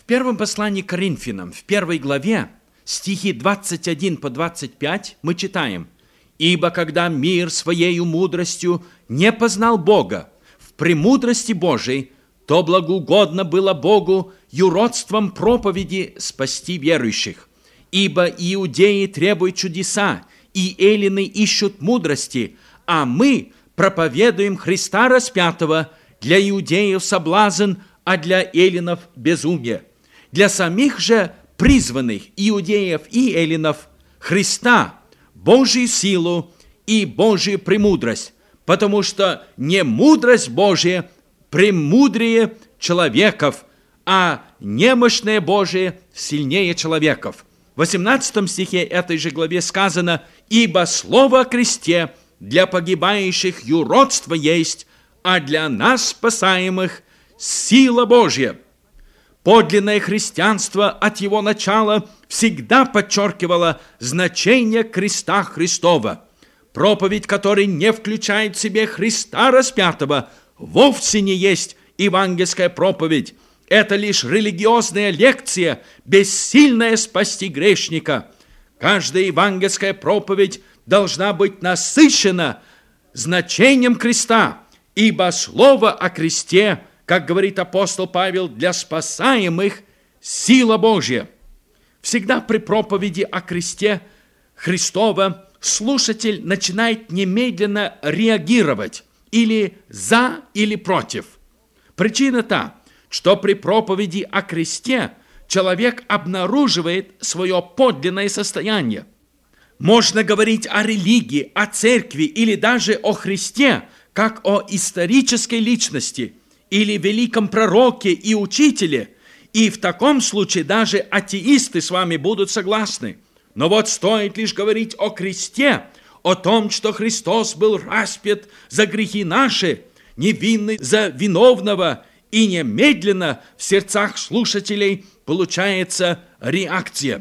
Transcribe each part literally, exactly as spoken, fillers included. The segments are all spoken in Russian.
первом послании к Коринфянам, в первой главе, стихи двадцать один по двадцать пять, мы читаем: «Ибо когда мир своею мудростью не познал Бога в премудрости Божией, то благоугодно было Богу юродством проповеди спасти верующих. Ибо иудеи требуют чудеса, и эллины ищут мудрости, а мы проповедуем Христа распятого, для иудеев соблазн, а для эллинов безумие. Для самих же призванных иудеев и эллинов Христа Божию силу и Божию премудрость, потому что не мудрость Божия премудрее человеков, а немощное Божие сильнее человеков». В восемнадцатом стихе этой же главе сказано: «Ибо слово о кресте для погибающих юродство есть, а для нас, спасаемых, сила Божья». Подлинное христианство от его начала всегда подчеркивало значение креста Христова. Проповедь, которая не включает в себе Христа распятого, вовсе не есть евангельская проповедь. Это лишь религиозная лекция, бессильная спасти грешника. Каждая евангельская проповедь должна быть насыщена значением креста, ибо слово о кресте, как говорит апостол Павел, для спасаемых сила Божья. Всегда при проповеди о кресте Христова слушатель начинает немедленно реагировать или за, или против. Причина та, что при проповеди о кресте человек обнаруживает свое подлинное состояние. Можно говорить о религии, о церкви или даже о Христе, как о исторической личности или великом пророке и учителе, и в таком случае даже атеисты с вами будут согласны. Но вот стоит лишь говорить о кресте, о том, что Христос был распят за грехи наши, невинный за виновного, и немедленно в сердцах слушателей получается реакция.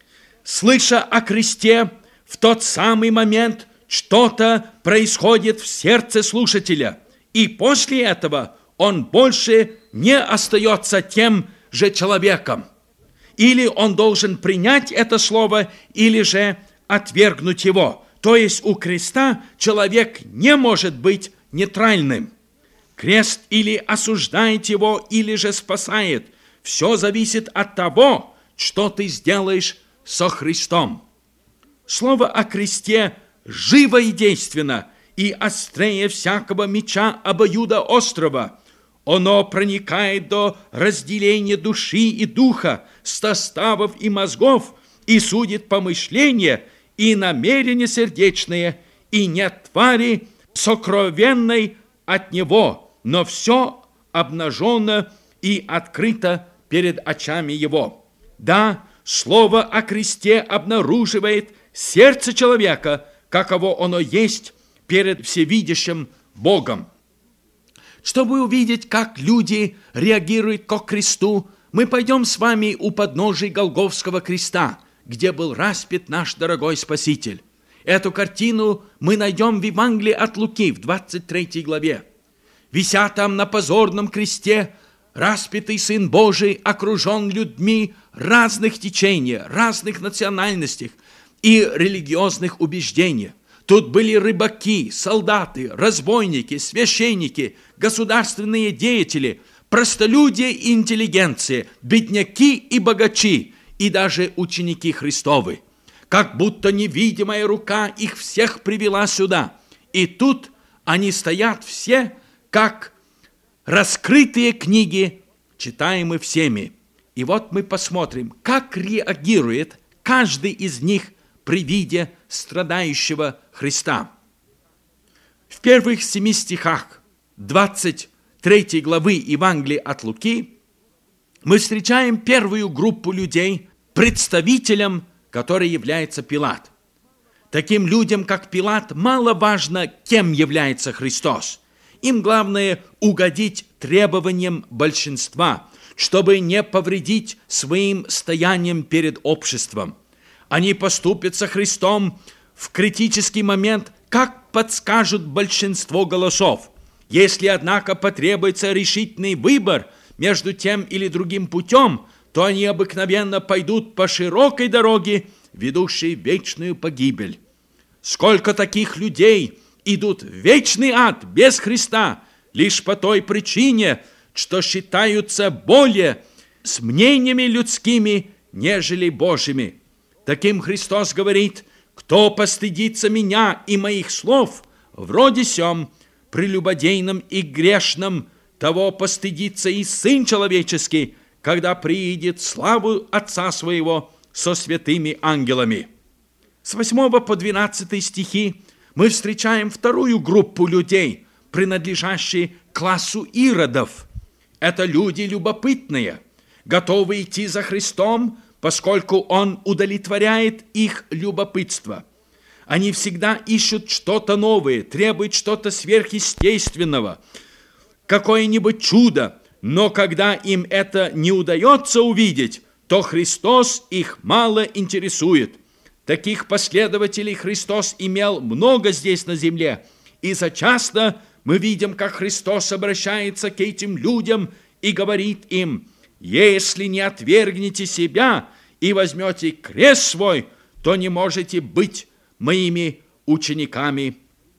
Слыша о кресте, в тот самый момент что-то происходит в сердце слушателя, и после этого он больше не остается тем же человеком. Или он должен принять это слово, или же отвергнуть его. То есть у креста человек не может быть нейтральным. Крест или осуждает его, или же спасает. Все зависит от того, что ты сделаешь со Христом. Слово о кресте живо и действенно, и острее всякого меча обоюдоострого. Оно проникает до разделения души и духа, составов и мозгов, и судит помышления и намерения сердечные, и нет твари сокровенной от него, но все обнажено и открыто перед очами его. Да, слово о кресте обнаруживает сердце человека, каково оно есть перед всевидящим Богом. Чтобы увидеть, как люди реагируют к кресту, мы пойдем с вами у подножия Голгофского креста, где был распят наш дорогой Спаситель. Эту картину мы найдем в Евангелии от Луки в двадцать третьей главе. Вися там на позорном кресте, распятый Сын Божий окружен людьми разных течений, разных национальностей и религиозных убеждений. Тут были рыбаки, солдаты, разбойники, священники, государственные деятели, простолюдия и интеллигенция, бедняки и богачи, и даже ученики Христовы. Как будто невидимая рука их всех привела сюда. И тут они стоят все, как раскрытые книги, читаемые всеми. И вот мы посмотрим, как реагирует каждый из них при виде страдающего Христа. В первых семи стихах двадцать третьей главы Евангелия от Луки мы встречаем первую группу людей, представителем которой является Пилат. Таким людям, как Пилат, мало важно, кем является Христос. Им главное угодить требованиям большинства, чтобы не повредить своим стоянием перед обществом. Они поступят со Христом в критический момент, как подскажут большинство голосов. Если, однако, потребуется решительный выбор между тем или другим путем, то они обыкновенно пойдут по широкой дороге, ведущей в вечную погибель. Сколько таких людей идут в вечный ад без Христа, лишь по той причине, что считаются более с мнениями людскими, нежели Божьими. Таким Христос говорит: кто постыдится меня и моих слов, вроде сем, прелюбодейном и грешном, того постыдится и Сын Человеческий, когда приидет славу Отца Своего со святыми ангелами. С восьмого по двенадцатый стихи мы встречаем вторую группу людей, принадлежащие к классу иродов. Это люди любопытные, готовы идти за Христом, поскольку Он удовлетворяет их любопытство. Они всегда ищут что-то новое, требуют что-то сверхъестественного, какое-нибудь чудо, но когда им это не удается увидеть, то Христос их мало интересует. Таких последователей Христос имел много здесь на земле, и зачасто мы видим, как Христос обращается к этим людям и говорит им: «Если не отвергнете себя и возьмете крест свой, то не можете быть моими учениками».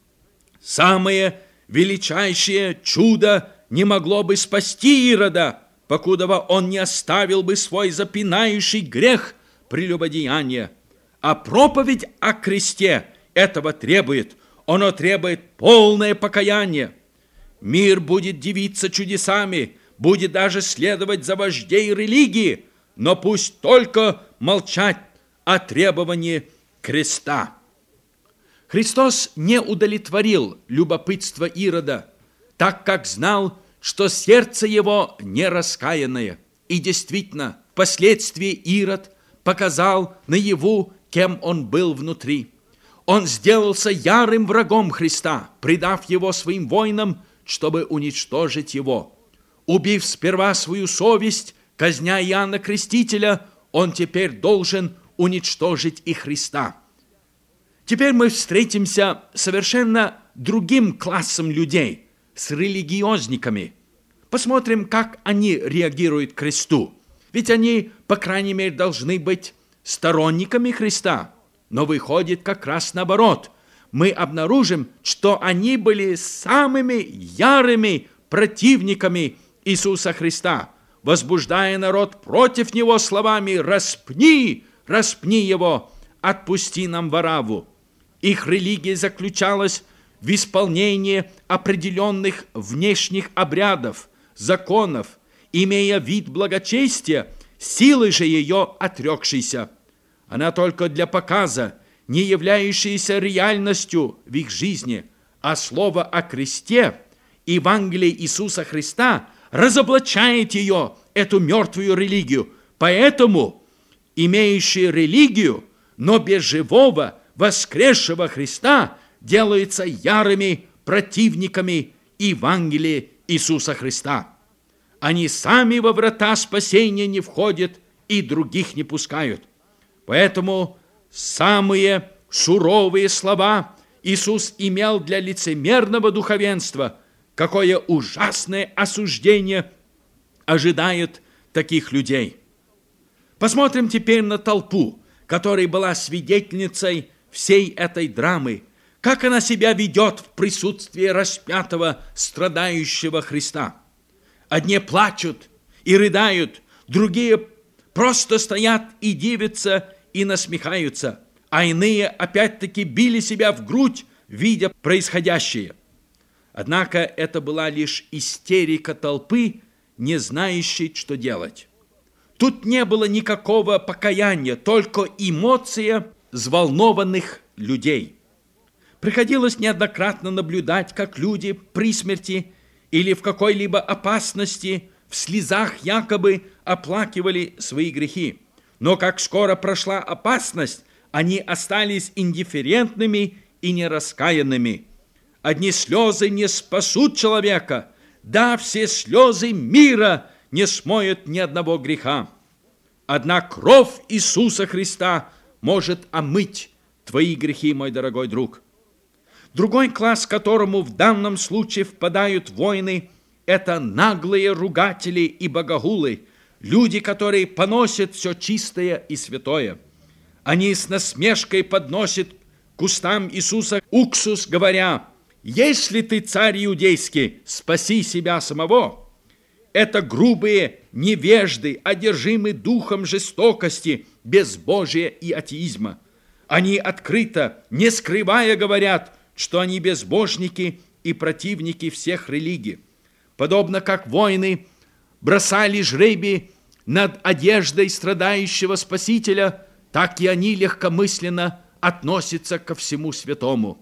Самое величайшее чудо не могло бы спасти Ирода, покудова он не оставил бы свой запинающий грех прелюбодеяния. А проповедь о кресте этого требует. Оно требует полное покаяние. Мир будет дивиться чудесами, будет даже следовать за вождей религии, но пусть только молчать о требовании креста. Христос не удовлетворил любопытство Ирода, так как знал, что сердце его не раскаянное. И действительно, впоследствии Ирод показал наяву, кем он был внутри. Он сделался ярым врагом Христа, предав его своим воинам, чтобы уничтожить его. Убив сперва свою совесть, казня Иоанна Крестителя, он теперь должен уничтожить и Христа. Теперь мы встретимся с совершенно другим классом людей, с религиозниками. Посмотрим, как они реагируют к кресту. Ведь они, по крайней мере, должны быть сторонниками Христа. Но выходит как раз наоборот. Мы обнаружим, что они были самыми ярыми противниками Иисуса Христа, возбуждая народ против Него словами: «Распни, распни Его, отпусти нам Варавву». Их религия заключалась в исполнении определенных внешних обрядов, законов, имея вид благочестия, силой же ее отрекшейся. Она только для показа, не являющаяся реальностью в их жизни, а слово о кресте, Евангелие Иисуса Христа, разоблачает ее, эту мертвую религию. Поэтому имеющие религию, но без живого, воскресшего Христа, делаются ярыми противниками Евангелия Иисуса Христа. Они сами во врата спасения не входят и других не пускают. Поэтому самые суровые слова Иисус имел для лицемерного духовенства. Какое ужасное осуждение ожидает таких людей. Посмотрим теперь на толпу, которая была свидетельницей всей этой драмы, как она себя ведет в присутствии распятого, страдающего Христа. Одни плачут и рыдают, другие просто стоят и дивятся, и насмехаются, а иные опять-таки били себя в грудь, видя происходящее. Однако это была лишь истерика толпы, не знающей, что делать. Тут не было никакого покаяния, только эмоция взволнованных людей. Приходилось неоднократно наблюдать, как люди при смерти или в какой-либо опасности в слезах якобы оплакивали свои грехи. Но как скоро прошла опасность, они остались индифферентными и нераскаянными. Одни слезы не спасут человека, да все слезы мира не смоют ни одного греха. Одна кровь Иисуса Христа может омыть твои грехи, мой дорогой друг. Другой класс, к которому в данном случае впадают воины, это наглые ругатели и богохулы, люди, которые поносят все чистое и святое. Они с насмешкой подносят к устам Иисуса уксус, говоря: «Если ты царь иудейский, спаси себя самого». Это грубые невежды, одержимы духом жестокости, безбожия и атеизма. Они открыто, не скрывая, говорят, что они безбожники и противники всех религий. Подобно как воины бросали жребий над одеждой страдающего Спасителя, так и они легкомысленно относятся ко всему святому.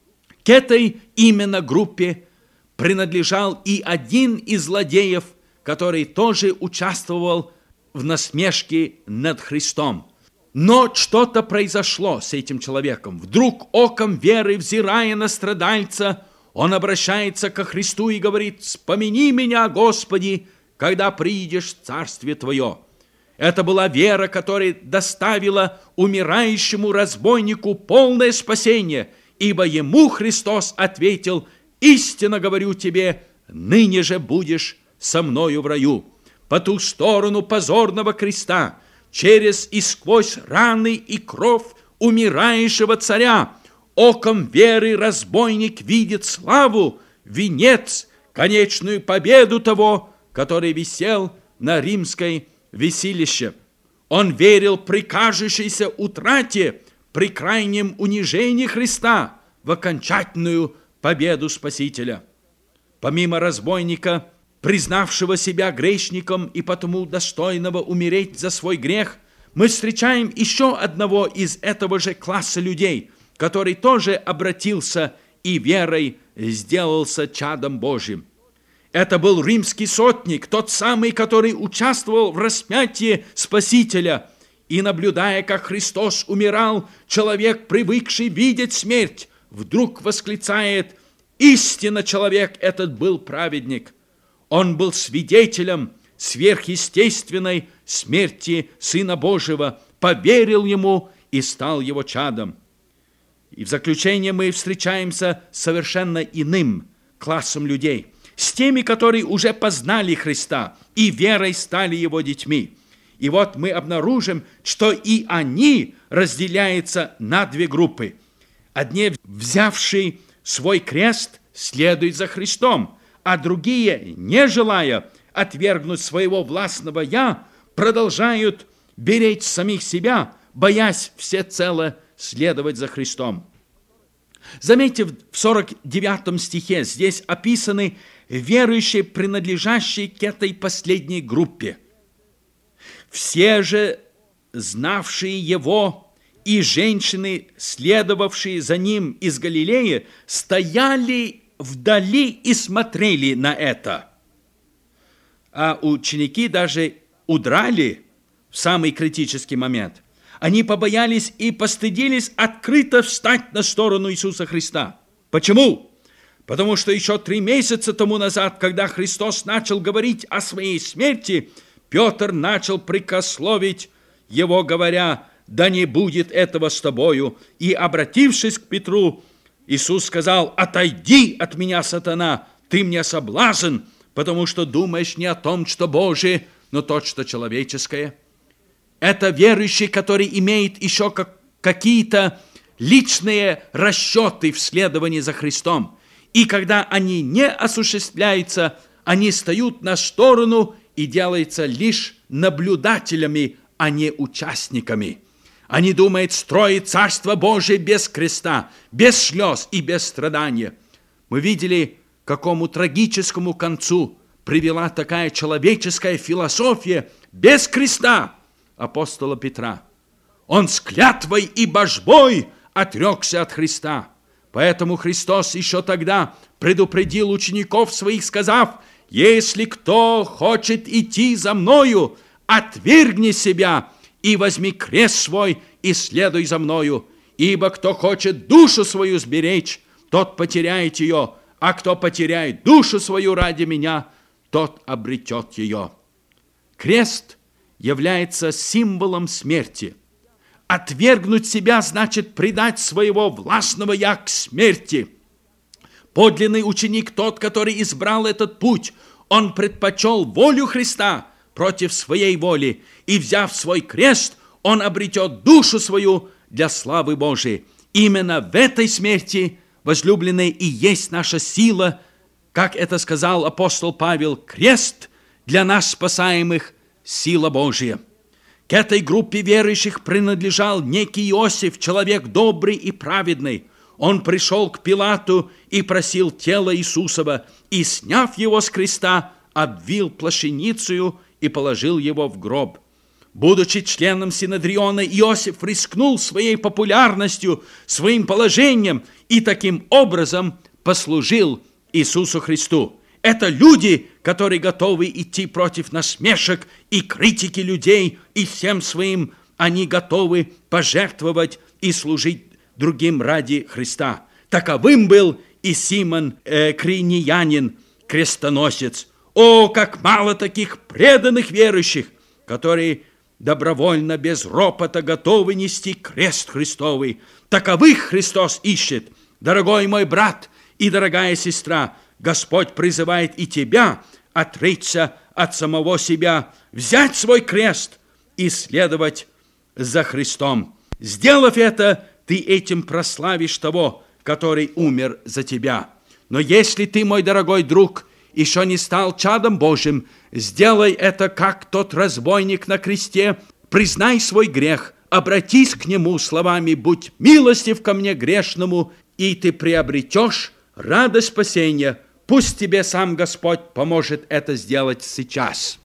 К этой именно группе принадлежал и один из злодеев, который тоже участвовал в насмешке над Христом. Но что-то произошло с этим человеком. Вдруг оком веры, взирая на страдальца, он обращается ко Христу и говорит: «Вспомини меня, Господи, когда приидешь в Царствие Твое». Это была вера, которая доставила умирающему разбойнику полное спасение, ибо ему Христос ответил: «Истинно говорю тебе, ныне же будешь со мною в раю». По ту сторону позорного креста, через и сквозь раны и кровь умирающего царя, оком веры разбойник видит славу, венец, конечную победу того, который висел на римской весилище. Он верил при кажущейся утрате, при крайнем унижении Христа, в окончательную победу Спасителя. Помимо разбойника, признавшего себя грешником и потому достойного умереть за свой грех, мы встречаем еще одного из этого же класса людей, который тоже обратился и верой сделался чадом Божьим. Это был римский сотник, тот самый, который участвовал в распятии Спасителя. И, наблюдая, как Христос умирал, человек, привыкший видеть смерть, вдруг восклицает: «Истинно человек этот был праведник». Он был свидетелем сверхъестественной смерти Сына Божьего, поверил Ему и стал Его чадом. И в заключение мы встречаемся с совершенно иным классом людей, с теми, которые уже познали Христа и верой стали Его детьми. И вот мы обнаружим, что и они разделяются на две группы. Одни, взявшие свой крест, следуют за Христом, а другие, не желая отвергнуть своего властного «я», продолжают беречь самих себя, боясь всецело следовать за Христом. Заметьте, в сорок девятом стихе здесь описаны верующие, принадлежащие к этой последней группе. «Все же, знавшие Его, и женщины, следовавшие за Ним из Галилеи, стояли вдали и смотрели на это». А ученики даже удрали в самый критический момент. Они побоялись и постыдились открыто встать на сторону Иисуса Христа. Почему? Потому что еще три месяца тому назад, когда Христос начал говорить о своей смерти, Петр начал прикословить его, говоря: «Да не будет этого с тобою». И, обратившись к Петру, Иисус сказал: «Отойди от меня, сатана, ты мне соблазн, потому что думаешь не о том, что Божие, но то, что человеческое». Это верующий, который имеет еще как, какие-то личные расчеты в следовании за Христом. И когда они не осуществляются, они встают на сторону и делаются лишь наблюдателями, а не участниками. Они думают строить Царство Божие без креста, без слез и без страдания. Мы видели, к какому трагическому концу привела такая человеческая философия без креста апостола Петра. Он с клятвой и божбой отрекся от Христа. Поэтому Христос еще тогда предупредил учеников своих, сказав: «Если кто хочет идти за мною, отвергни себя и возьми крест свой и следуй за мною. Ибо кто хочет душу свою сберечь, тот потеряет ее, а кто потеряет душу свою ради меня, тот обретет ее». Крест является символом смерти. Отвергнуть себя значит предать своего властного «я» к смерти. Подлинный ученик тот, который избрал этот путь. Он предпочел волю Христа, против своей воли, и, взяв свой крест, он обретет душу свою для славы Божией. Именно в этой смерти, возлюбленные, и есть наша сила, как это сказал апостол Павел, крест для нас спасаемых – сила Божия. К этой группе верующих принадлежал некий Иосиф, человек добрый и праведный. Он пришел к Пилату и просил тело Иисусова, и, сняв его с креста, обвил плащаницею и положил его в гроб. Будучи членом Синедриона, Иосиф рискнул своей популярностью, своим положением и таким образом послужил Иисусу Христу. Это люди, которые готовы идти против насмешек и критики людей, и всем своим они готовы пожертвовать и служить другим ради Христа. Таковым был и Симон э, Киринеянин, крестоносец. О, как мало таких преданных верующих, которые добровольно, без ропота готовы нести крест Христовый. Таковых Христос ищет. Дорогой мой брат и дорогая сестра, Господь призывает и тебя отречься от самого себя, взять свой крест и следовать за Христом. Сделав это, ты этим прославишь того, который умер за тебя. Но если ты, мой дорогой друг, еще не стал чадом Божьим, сделай это, как тот разбойник на кресте, признай свой грех, обратись к нему словами «Будь милостив ко мне грешному», и ты приобретешь радость спасения. Пусть тебе сам Господь поможет это сделать сейчас.